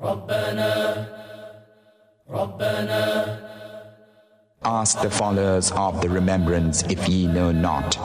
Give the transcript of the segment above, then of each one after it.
Ask the followers of the remembrance if ye know not.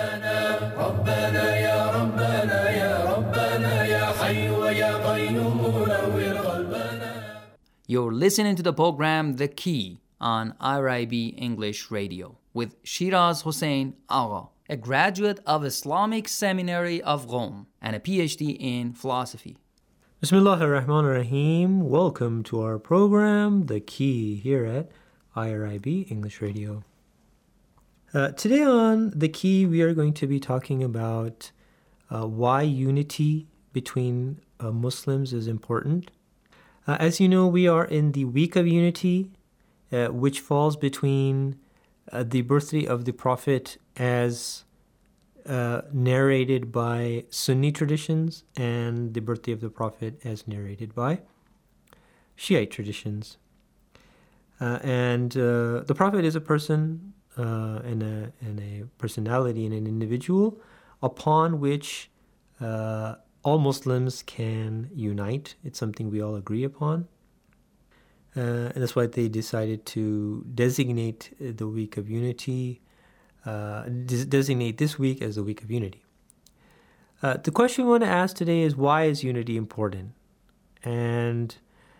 You're listening to the program The Key on IRIB English Radio with Shiraz Hossein Agha, a graduate of Islamic Seminary of Rome and a PhD in philosophy. Bismillahir Rahmanir Rahim. Welcome to our program, The Key, here at IRIB English Radio. Today on The Key, we are going to be talking about why unity between Muslims is important. As you know, we are in the Week of Unity, which falls between the birthday of the Prophet as narrated by Sunni traditions and the birthday of the Prophet as narrated by Shiite traditions. And the Prophet is a person and a personality and an individual upon which all Muslims can unite. It's something we all agree upon. And that's why they decided to designate the Week of Unity, designate this week as the Week of Unity. The question we want to ask today is, why is unity important? And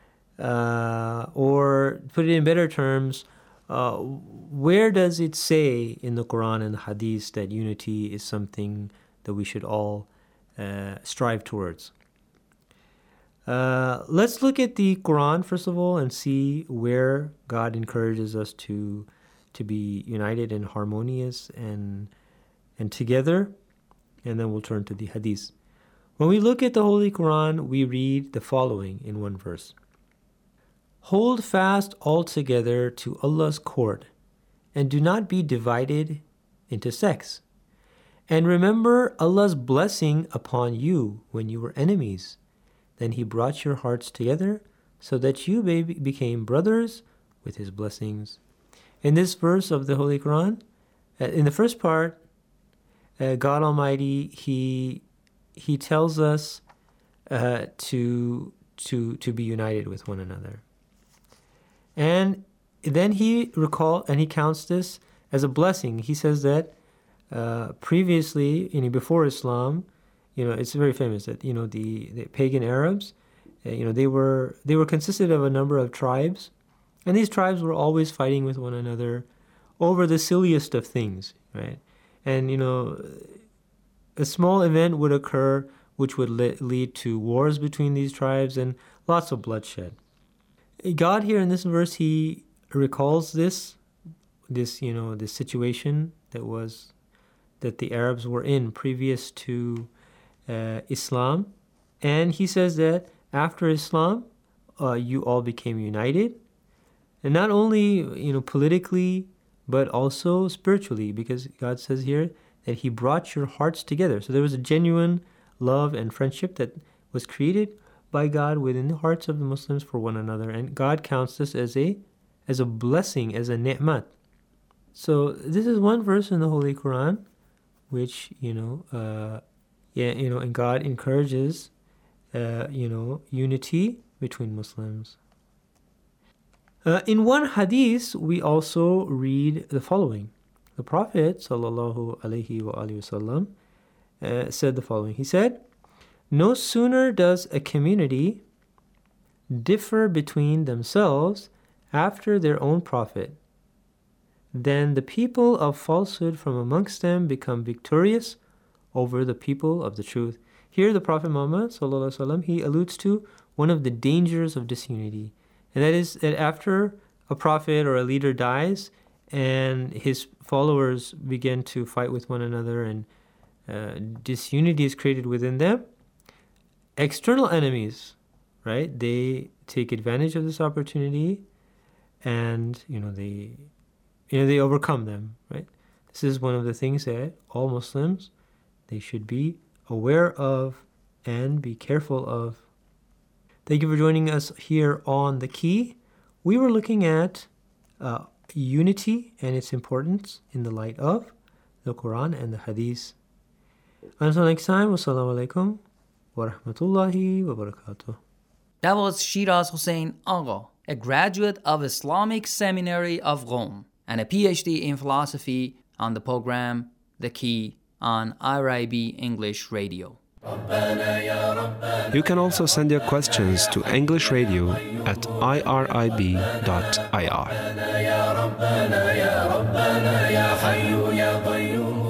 or put it in better terms, where does it say in the Quran and the Hadith that unity is something that we should all strive towards? Let's look at the Quran first of all and see where God encourages us to be united and harmonious and together, and then we'll turn to the Hadith. When we look at the Holy Quran, we read the following in one verse. Hold fast altogether to Allah's cord, and do not be divided into sects. And remember Allah's blessing upon you when you were enemies. Then He brought your hearts together so that you became brothers with His blessings. In this verse of the Holy Quran, in the first part, God Almighty, He tells us to be united with one another. And then He counts this as a blessing. He says that previously, before Islam, it's very famous that the pagan Arabs, they were consisted of a number of tribes, and these tribes were always fighting with one another over the silliest of things, right? And a small event would occur which would lead to wars between these tribes and lots of bloodshed. God here in this verse, He recalls this situation that the Arabs were in previous to Islam, and He says that after Islam, you all became united, and not only politically, but also spiritually, because God says here that He brought your hearts together. So there was a genuine love and friendship that was created by God within the hearts of the Muslims for one another, and God counts this as a blessing, as a ni'mat. So this is one verse in the Holy Quran, which and God encourages unity between Muslims. In one hadith, we also read the following. The Prophet sallallahu alaihi wasallam said the following. He said, "No sooner does a community differ between themselves after their own prophet, then the people of falsehood from amongst them become victorious over the people of the truth." Here the Prophet Muhammad sallallahu alaihi wasallam, he alludes to one of the dangers of disunity, and that is that after a prophet or a leader dies and his followers begin to fight with one another and disunity is created within them, external enemies, right, they take advantage of this opportunity and they overcome them, right? This is one of the things that all Muslims, they should be aware of and be careful of. Thank you for joining us here on The Key. We were looking at unity and its importance in the light of the Quran and the Hadith. Until next time, wassalamu alaikum wa rahmatullahi wa barakatuh. That was Shiraz Hossein Agha, a graduate of Islamic Seminary of Rome and a PhD in philosophy, on the program The Key on IRIB English Radio. You can also send your questions to English Radio at irib.ir.